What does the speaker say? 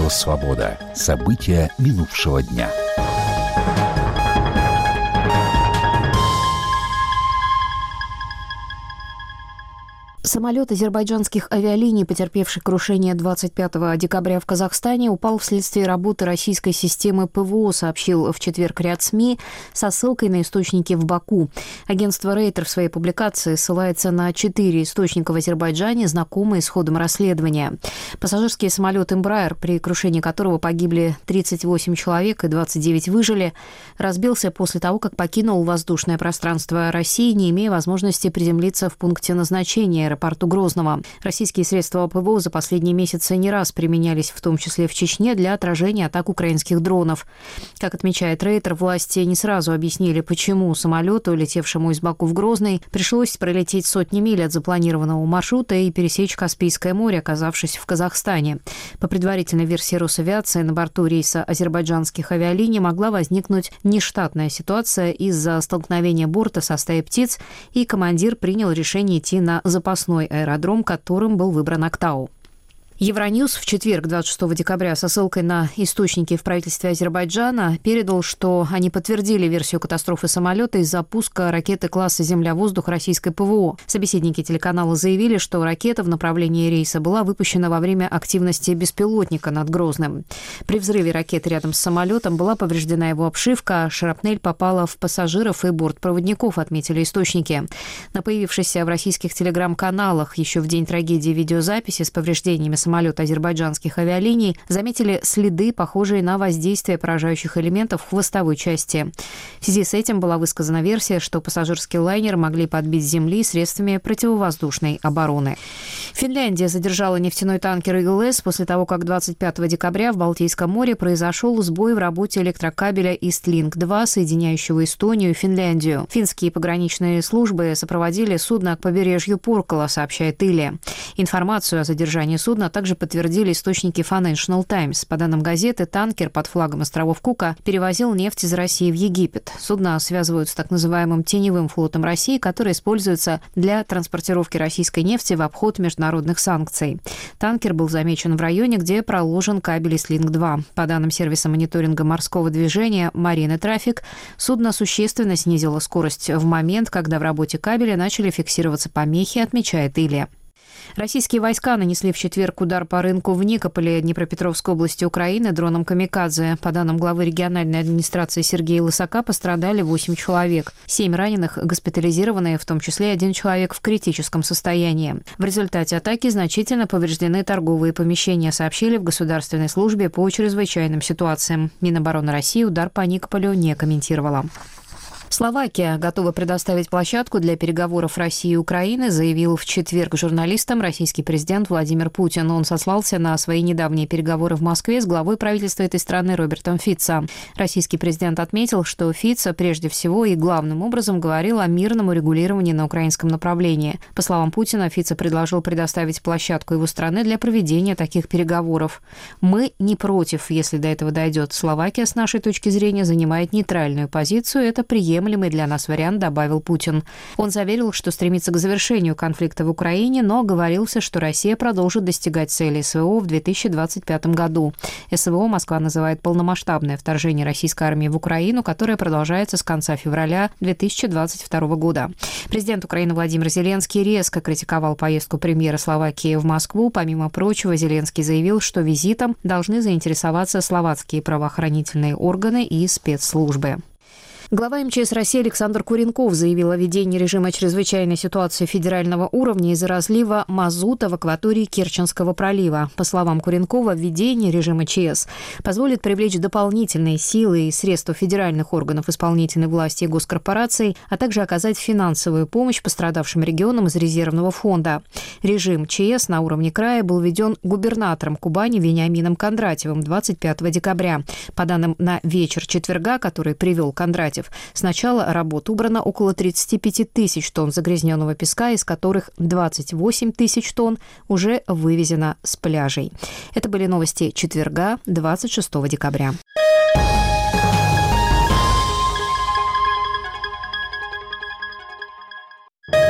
Радио «Свобода». События минувшего дня. Самолет азербайджанских авиалиний, потерпевший крушение 25 декабря в Казахстане, упал вследствие работы российской системы ПВО, сообщил в четверг ряд СМИ со ссылкой на источники в Баку. Агентство Рейтер в своей публикации ссылается на 4 источника в Азербайджане, знакомые с ходом расследования. Пассажирский самолет «Эмбраер», при крушении которого погибли 38 человек и 29 выжили, разбился после того, как покинул воздушное пространство России, не имея возможности приземлиться в пункте назначения аэропорту Грозного. Российские средства ПВО за последние месяцы не раз применялись, в том числе в Чечне, для отражения атак украинских дронов. Как отмечает Рейтер, власти не сразу объяснили, почему самолету, летевшему из Баку в Грозный, пришлось пролететь сотни миль от запланированного маршрута и пересечь Каспийское море, оказавшись в Казахстане. По предварительной версии Росавиации, на борту рейса азербайджанских авиалиний могла возникнуть нештатная ситуация из-за столкновения борта со стаей птиц, и командир принял решение идти на запасной аэродром, которым был выбран Актау. Евроньюз в четверг, 26 декабря, со ссылкой на источники в правительстве Азербайджана передал, что они подтвердили версию катастрофы самолета из-за пуска ракеты класса «Земля-воздух» российской ПВО. Собеседники телеканала заявили, что ракета в направлении рейса была выпущена во время активности беспилотника над Грозным. При взрыве ракеты рядом с самолетом была повреждена его обшивка, а шрапнель попала в пассажиров и бортпроводников, отметили источники. На появившейся в российских телеграм-каналах еще в день трагедии видеозаписи с повреждениями самолета азербайджанских авиалиний заметили следы, похожие на воздействие поражающих элементов в хвостовой части. В связи с этим была высказана версия, что пассажирский лайнер могли подбить с земли средствами противовоздушной обороны. Финляндия задержала нефтяной танкер «ИЛС» после того, как 25 декабря в Балтийском море произошел сбой в работе электрокабеля «Истлинк-2», соединяющего Эстонию и Финляндию. Финские пограничные службы сопроводили судно к побережью Поркала, сообщает Yle. Информацию о задержании судна также подтвердили источники Financial Times. По данным газеты, танкер под флагом островов Кука перевозил нефть из России в Египет. Судно связывают с так называемым теневым флотом России, который используется для транспортировки российской нефти в обход международных санкций. Танкер был замечен в районе, где проложен кабель «Истлинк-2». По данным сервиса мониторинга морского движения «Marine Traffic», судно существенно снизило скорость в момент, когда в работе кабеля начали фиксироваться помехи, отмечает Yle. Российские войска нанесли в четверг удар по рынку в Никополе Днепропетровской области Украины дроном «Камикадзе». По данным главы региональной администрации Сергея Лысака, пострадали 8 человек. 7 раненых госпитализированы, в том числе 1 человек в критическом состоянии. В результате атаки значительно повреждены торговые помещения, сообщили в Государственной службе по чрезвычайным ситуациям. Минобороны России удар по Никополю не комментировала. Словакия готова предоставить площадку для переговоров России и Украины, заявил в четверг журналистам российский президент Владимир Путин. Он сослался на свои недавние переговоры в Москве с главой правительства этой страны Робертом Фицо. Российский президент отметил, что Фицо прежде всего и главным образом говорил о мирном урегулировании на украинском направлении. По словам Путина, Фицо предложил предоставить площадку его страны для проведения таких переговоров. «Мы не против, если до этого дойдет. Словакия, с нашей точки зрения, занимает нейтральную позицию. Это приемлемый для нас вариант», добавил Путин. Он заверил, что стремится к завершению конфликта в Украине, но оговорился, что Россия продолжит достигать цели СВО в 2025 году. СВО Москва называет полномасштабное вторжение российской армии в Украину, которое продолжается с конца февраля 2022 года. Президент Украины Владимир Зеленский резко критиковал поездку премьера Словакии в Москву. Помимо прочего, Зеленский заявил, что визитом должны заинтересоваться словацкие правоохранительные органы и спецслужбы. Глава МЧС России Александр Куренков заявил о введении режима чрезвычайной ситуации федерального уровня из-за разлива мазута в акватории Керченского пролива. По словам Куренкова, введение режима ЧС позволит привлечь дополнительные силы и средства федеральных органов исполнительной власти и госкорпораций, а также оказать финансовую помощь пострадавшим регионам из резервного фонда. Режим ЧС на уровне края был введен губернатором Кубани Вениамином Кондратьевым 25 декабря. По данным на вечер четверга, который привел Кондратьев, с начала работ убрано около 35 тысяч тонн загрязненного песка, из которых 28 тысяч тонн уже вывезено с пляжей. Это были новости четверга, 26 декабря.